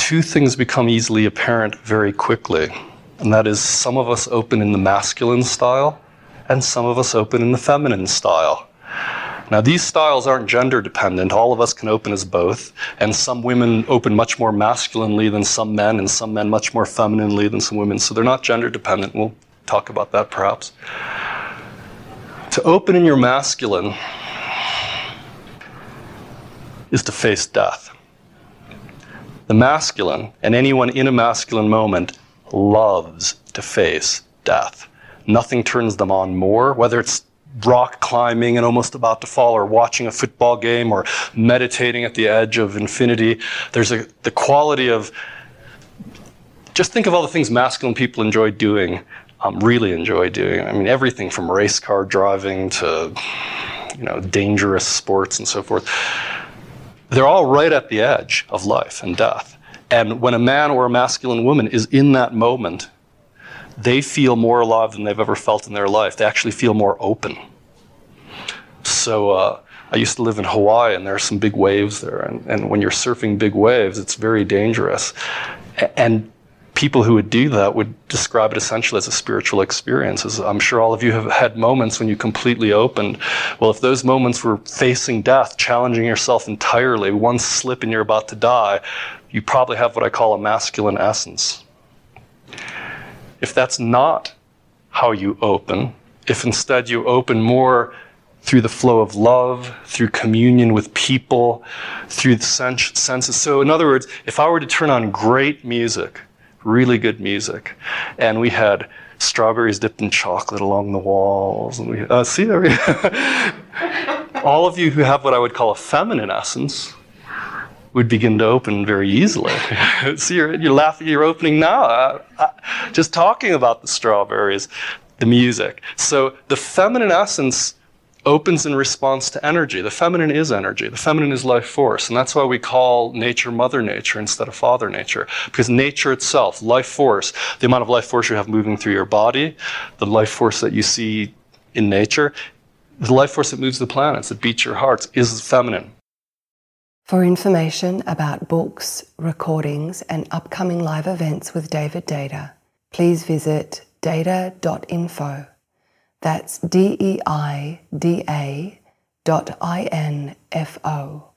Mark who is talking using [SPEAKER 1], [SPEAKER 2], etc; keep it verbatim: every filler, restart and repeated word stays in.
[SPEAKER 1] two things become easily apparent very quickly. And that is, some of us open in the masculine style, and some of us open in the feminine style. Now, these styles aren't gender dependent. All of us can open as both, and some women open much more masculinely than some men, and some men much more femininely than some women. So they're not gender dependent. We'll talk about that perhaps. To open in your masculine is to face death. The masculine, and anyone in a masculine moment, loves to face death. Nothing turns them on more, whether it's rock climbing and almost about to fall, or watching a football game, or meditating at the edge of infinity. There's a, the quality of, just think of all the things masculine people enjoy doing, um, really enjoy doing. I mean, everything from race car driving to, you know, dangerous sports and so forth. They're all right at the edge of life and death. And when a man or a masculine woman is in that moment, they feel more alive than they've ever felt in their life. They actually feel more open. So uh, I used to live in Hawaii, and there are some big waves there. And, and when you're surfing big waves, it's very dangerous. And people who would do that would describe it essentially as a spiritual experience. As I'm sure all of you have had moments when you completely opened. Well, if those moments were facing death, challenging yourself entirely, one slip and you're about to die, you probably have what I call a masculine essence. If that's not how you open, if instead you open more through the flow of love, through communion with people, through the sens- senses. So in other words, if I were to turn on great music, really good music, and we had strawberries dipped in chocolate along the walls, and we uh, see there we all of you who have what I would call a feminine essence would begin to open very easily. See, you're, you're laughing, you're opening now. Uh, uh, just talking about the strawberries, the music. So the feminine essence opens in response to energy. The feminine is energy. The feminine is life force. And that's why we call nature Mother Nature instead of Father Nature. Because nature itself, life force, the amount of life force you have moving through your body, the life force that you see in nature, the life force that moves the planets, that beats your hearts, is feminine.
[SPEAKER 2] For information about books, recordings, and upcoming live events with David Deida, please visit deida dot info. That's D E I D A dot I N F O.